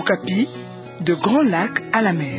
Okapi, de Grand Lac à la mer.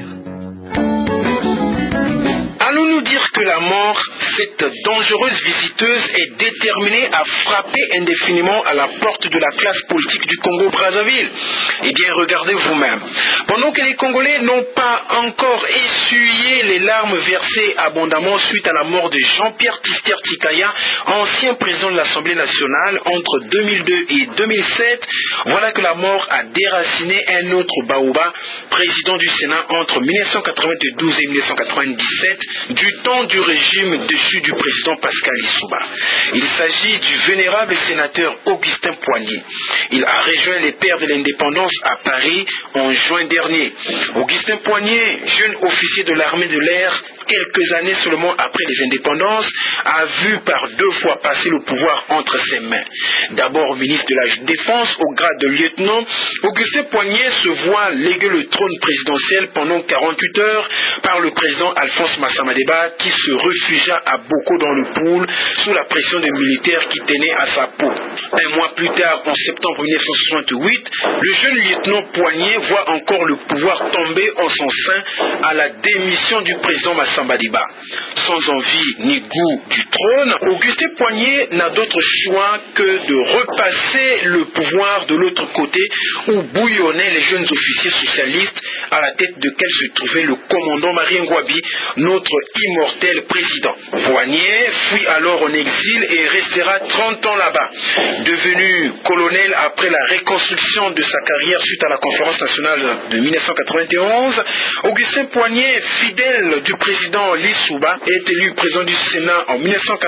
Allons-nous dire que la mort, cette dangereuse visiteuse, est déterminée à frapper indéfiniment à la porte de la classe politique du Congo-Brazzaville? Eh bien, regardez vous-même. Pendant que les Congolais n'ont pas encore essuyé les larmes versées abondamment suite à la mort de Jean-Pierre Tister Tikaya, ancien président de l'Assemblée nationale entre 2002 et 2007, voilà que la mort a déraciné un autre Baoba, président du Sénat entre 1992 et 1997, du temps du régime dessus du président Pascal Lissouba. Il s'agit du vénérable sénateur Augustin Poignet. Il a rejoint les Pères de l'Indépendance à Paris en juin dernier. Augustin Poignet, jeune officier de l'armée de l'air, quelques années seulement après les indépendances, a vu par 2 fois passer le pouvoir entre ses mains. D'abord ministre de la Défense au grade de lieutenant, Augustin Poignet se voit léguer le trône présidentiel pendant 48 heures par le président Alphonse Massamadeba, qui se réfugia à Boko dans le Poul sous la pression des militaires qui tenaient à sa peau. Un mois plus tard, en septembre 1968, le jeune lieutenant Poignet voit encore le pouvoir tomber en son sein à la démission du président Massamadeba. Sans envie ni goût du trône, Augustin Poignet n'a d'autre choix que de repasser le pouvoir de l'autre côté où bouillonnaient les jeunes officiers socialistes à la tête desquels se trouvait le commandant Marie Ngouabi, notre immortel président. Poignet fuit alors en exil et restera 30 ans là-bas. Devenu colonel après la reconstruction de sa carrière suite à la conférence nationale de 1991, Augustin Poignet, fidèle du président Lissouba, est élu président du Sénat en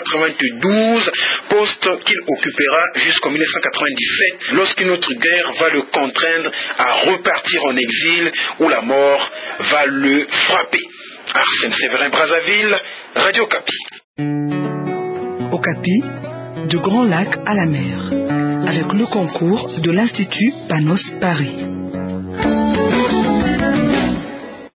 1992, poste qu'il occupera jusqu'en 1997, lorsqu'une autre guerre va le contraindre à repartir en exil où la mort va le frapper. Arsène Séverin, Brazzaville, Radio Okapi. Okapi, de Grand Lac à la mer, avec le concours de l'Institut Panos Paris.